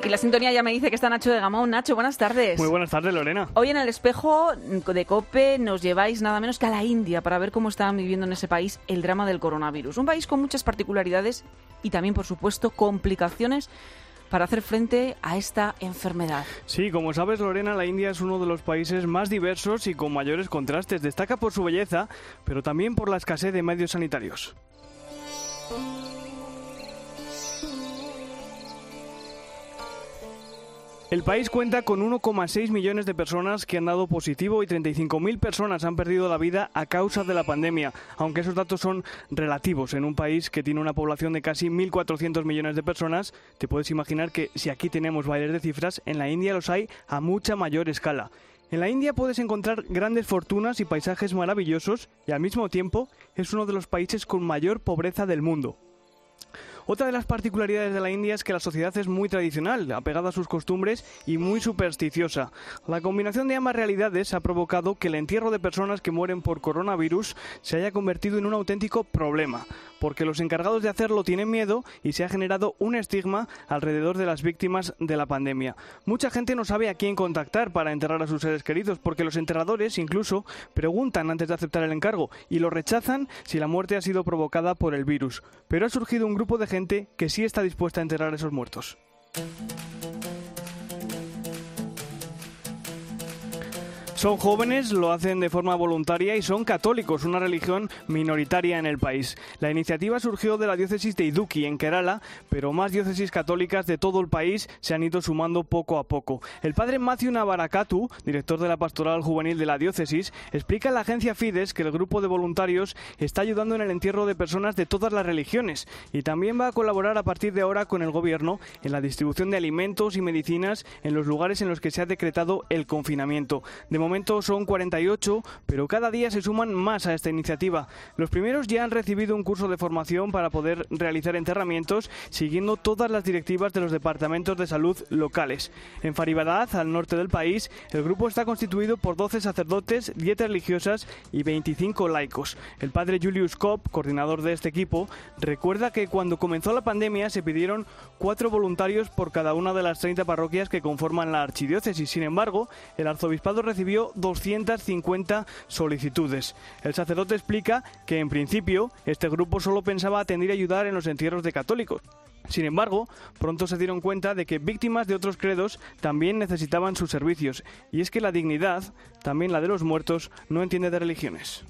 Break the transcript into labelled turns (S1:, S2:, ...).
S1: Y la sintonía ya me dice que está Nacho de Gamón. Nacho, buenas tardes.
S2: Muy buenas tardes, Lorena.
S1: Hoy en El Espejo de COPE nos lleváis nada menos que a la India para ver cómo están viviendo en ese país el drama del coronavirus. Un país con muchas particularidades y también, por supuesto, complicaciones para hacer frente a esta enfermedad.
S2: Sí, como sabes, Lorena, la India es uno de los países más diversos y con mayores contrastes. Destaca por su belleza, pero también por la escasez de medios sanitarios. El país cuenta con 1,6 millones de personas que han dado positivo y 35.000 personas han perdido la vida a causa de la pandemia, aunque esos datos son relativos. En un país que tiene una población de casi 1.400 millones de personas, te puedes imaginar que si aquí tenemos bailes de cifras, en la India los hay a mucha mayor escala. En la India puedes encontrar grandes fortunas y paisajes maravillosos y al mismo tiempo es uno de los países con mayor pobreza del mundo. Otra de las particularidades de la India es que la sociedad es muy tradicional, apegada a sus costumbres y muy supersticiosa. La combinación de ambas realidades ha provocado que el entierro de personas que mueren por coronavirus se haya convertido en un auténtico problema, porque los encargados de hacerlo tienen miedo y se ha generado un estigma alrededor de las víctimas de la pandemia. Mucha gente no sabe a quién contactar para enterrar a sus seres queridos, porque los enterradores incluso preguntan antes de aceptar el encargo y lo rechazan si la muerte ha sido provocada por el virus. Pero ha surgido un grupo de gente que sí está dispuesta a enterrar a esos muertos. Son jóvenes, lo hacen de forma voluntaria y son católicos, una religión minoritaria en el país. La iniciativa surgió de la diócesis de Idukki, en Kerala, pero más diócesis católicas de todo el país se han ido sumando poco a poco. El padre Matthew Navarakatu, director de la pastoral juvenil de la diócesis, explica en la agencia Fides que el grupo de voluntarios está ayudando en el entierro de personas de todas las religiones y también va a colaborar a partir de ahora con el gobierno en la distribución de alimentos y medicinas en los lugares en los que se ha decretado el confinamiento. De momento son 48, pero cada día se suman más a esta iniciativa. Los primeros ya han recibido un curso de formación para poder realizar enterramientos siguiendo todas las directivas de los departamentos de salud locales. En Faridabad, al norte del país, el grupo está constituido por 12 sacerdotes, 10 religiosas y 25 laicos. El padre Julius Kopp, coordinador de este equipo, recuerda que cuando comenzó la pandemia se pidieron 4 voluntarios por cada una de las 30 parroquias que conforman la archidiócesis. Sin embargo, el arzobispado recibió 250 solicitudes. El sacerdote explica que en principio este grupo solo pensaba atender y ayudar en los entierros de católicos. Sin embargo, pronto se dieron cuenta de que víctimas de otros credos también necesitaban sus servicios, y es que la dignidad, también la de los muertos, no entiende de religiones.